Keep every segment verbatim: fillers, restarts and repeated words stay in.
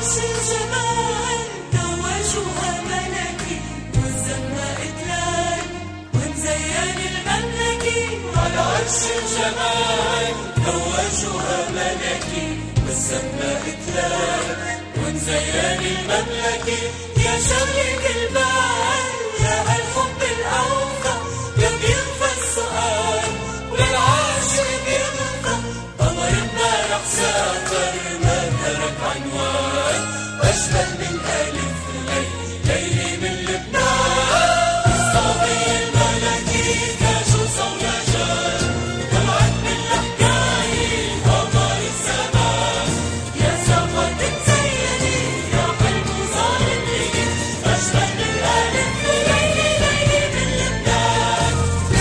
عرش الجمال توجها ملكي والسماء تلال ومزين المملكي. على عرش الجمال توجها ملكي والسماء تلال ومزين المملكي. يا شريك البال يا الحب الأوفى يا بيخفى السؤال والعاشق بيبقى. قمر امبارح سافر ما ترك عنوان أجمل من ألف ليلة ليلة من لبنان. الصبي الملكي تاج وزوجان طلعت من الحكاية قمر الزمان. يا سما تتزيني يا قلب وصار الليل أجمل من ألف ليلة ليلة من لبنان.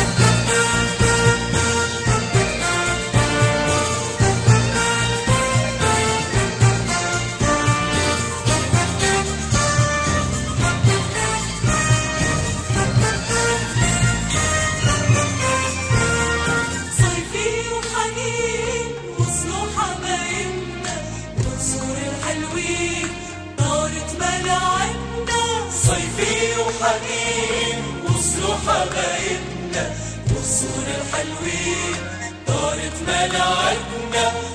صيفي وحنين وصلوا حبايبنا والصور الحلوين طارت ملاعبنا. صيفي وحنين وصلوا حبايبنا والصور الحلوين طارت ملاعبنا.